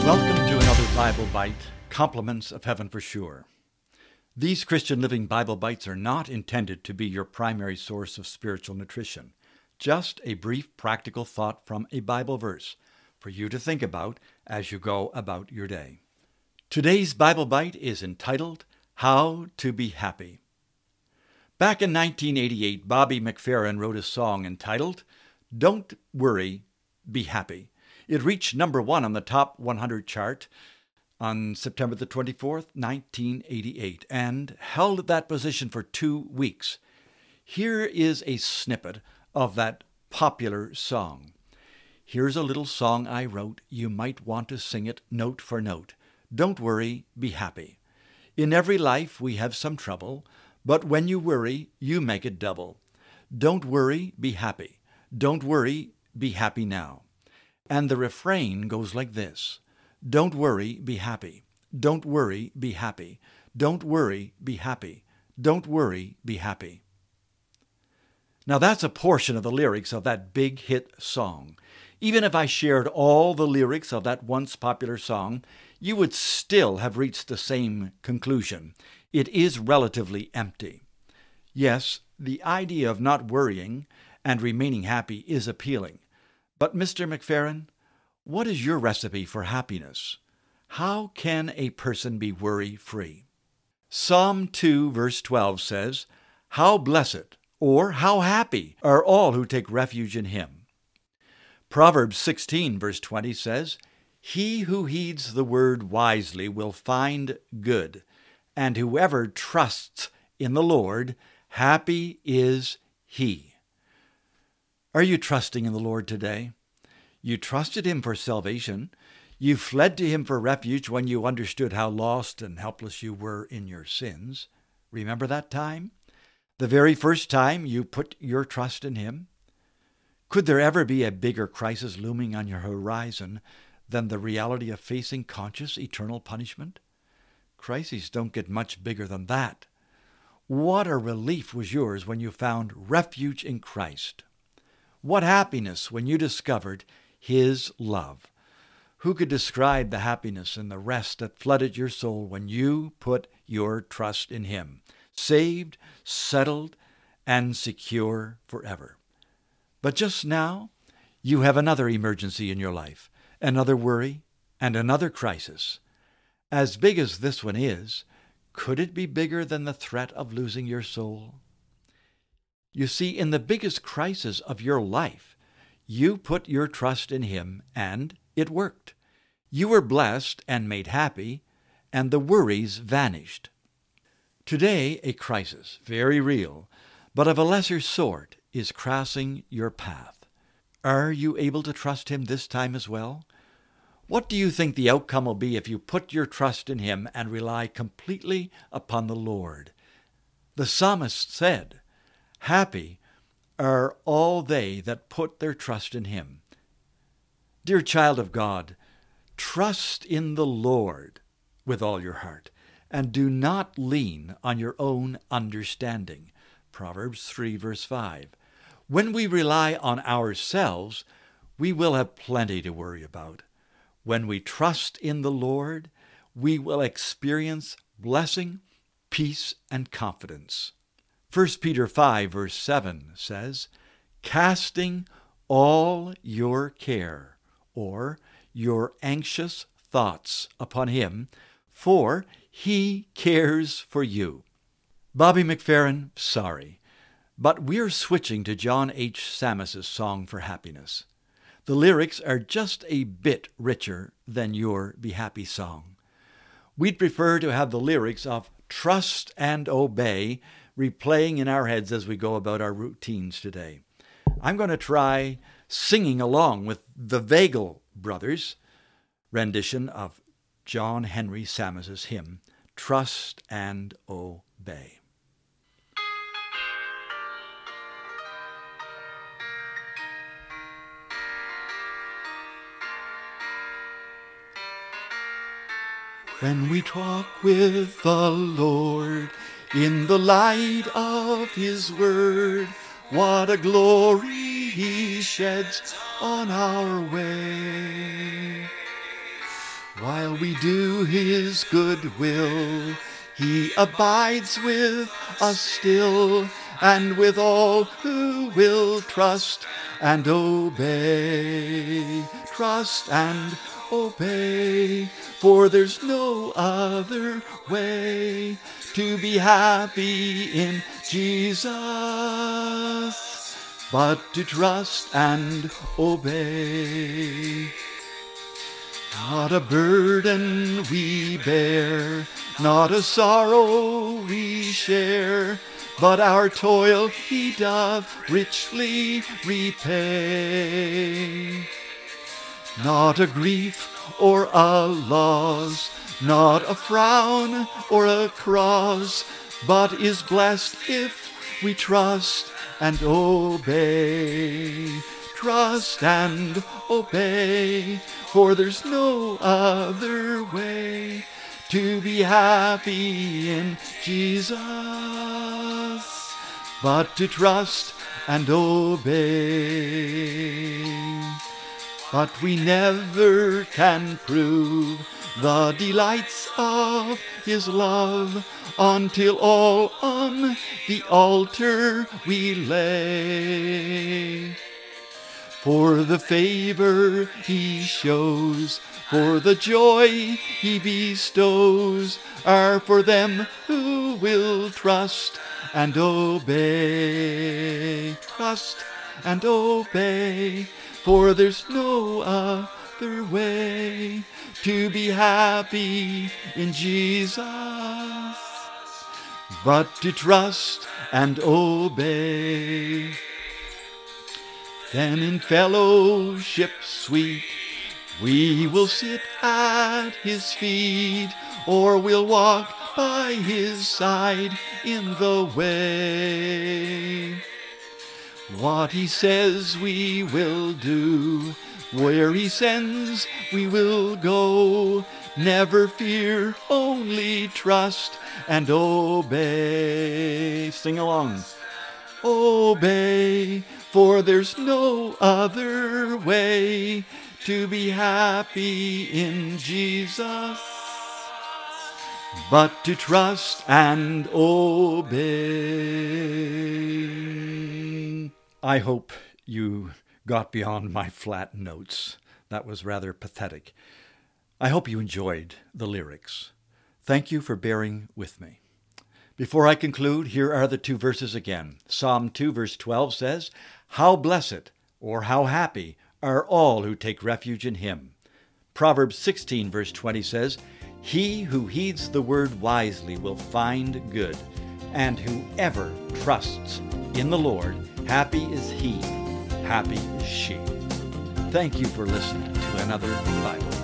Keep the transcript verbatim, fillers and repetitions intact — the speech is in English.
Welcome to another Bible Bite, Compliments of Heaven for Sure. These Christian Living Bible Bites are not intended to be your primary source of spiritual nutrition, just a brief practical thought from a Bible verse for you to think about as you go about your day. Today's Bible Bite is entitled, How to Be Happy. Back in nineteen eighty-eight, Bobby McFerrin wrote a song entitled, Don't Worry, Be Happy. It reached number one on the top one hundred chart on September the twenty-fourth, nineteen eighty-eight, and held that position for two weeks. Here is a snippet of that popular song. Here's a little song I wrote. You might want to sing it note for note. Don't worry, be happy. In every life we have some trouble, but when you worry, you make it double. Don't worry, be happy. Don't worry, be happy now. And the refrain goes like this. Don't worry, be happy. Don't worry, be happy. Don't worry, be happy. Don't worry, be happy. Now that's a portion of the lyrics of that big hit song. Even if I shared all the lyrics of that once popular song, you would still have reached the same conclusion. It is relatively empty. Yes, the idea of not worrying and remaining happy is appealing. But Mister McFerrin, what is your recipe for happiness? How can a person be worry-free? Psalm two, verse twelve says, How blessed, or how happy, are all who take refuge in him. Proverbs sixteen, verse twenty says, He who heeds the word wisely will find good, and whoever trusts in the Lord, happy is he. Are you trusting in the Lord today? You trusted him for salvation. You fled to him for refuge when you understood how lost and helpless you were in your sins. Remember that time? The very first time you put your trust in him? Could there ever be a bigger crisis looming on your horizon than the reality of facing conscious eternal punishment? Crises don't get much bigger than that. What a relief was yours when you found refuge in Christ. What happiness when you discovered his love. Who could describe the happiness and the rest that flooded your soul when you put your trust in him? Saved, settled, and secure forever. But just now, you have another emergency in your life, another worry, and another crisis. As big as this one is, could it be bigger than the threat of losing your soul? You see, in the biggest crisis of your life, you put your trust in him, and it worked. You were blessed and made happy, and the worries vanished. Today, a crisis, very real, but of a lesser sort, is crossing your path. Are you able to trust him this time as well? What do you think the outcome will be if you put your trust in him and rely completely upon the Lord? The psalmist said, Happy are all they that put their trust in him. Dear child of God, trust in the Lord with all your heart, and do not lean on your own understanding. Proverbs three, verse five. When we rely on ourselves, we will have plenty to worry about. When we trust in the Lord, we will experience blessing, peace, and confidence. First Peter five, verse seven says, Casting all your care, or your anxious thoughts upon him, for he cares for you. Bobby McFerrin, sorry, but we're switching to John H. Sammis' Song for Happiness. The lyrics are just a bit richer than your Be Happy song. We'd prefer to have the lyrics of Trust and Obey replaying in our heads as we go about our routines today. I'm going to try singing along with the Vagel Brothers' rendition of John Henry Sammis' hymn, Trust and Obey. When we talk with the Lord in the light of his word, what a glory he sheds on our way. While we do his good will, he abides with us still, and with all who will trust and obey. Trust and obey, for there's no other way to be happy in Jesus but to trust and obey. Not a burden we bear, not a sorrow we share, but our toil he doth richly repay. Not a grief or a loss, not a frown or a cross, but is blessed if we trust and obey. Trust and obey, for there's no other way to be happy in Jesus but to trust and obey. But we never can prove the delights of his love until all on the altar we lay. For the favor he shows, for the joy he bestows, are for them who will trust and obey. Trust and obey, for there's no other way to be happy in Jesus but to trust and obey. Then in fellowship sweet we will sit at his feet, or we'll walk by his side in the way. What he says we will do, where he sends we will go. Never fear, only trust and obey. Sing along. Obey, for there's no other way to be happy in Jesus but to trust and obey. I hope you got beyond my flat notes. That was rather pathetic. I hope you enjoyed the lyrics. Thank you for bearing with me. Before I conclude, here are the two verses again. Psalm two verse twelve says, "How blessed," or how happy, "are all who take refuge in him." Proverbs sixteen verse twenty says, "He who heeds the word wisely will find good, and whoever trusts in the Lord, happy is he, happy is she." Thank you for listening to another Bible.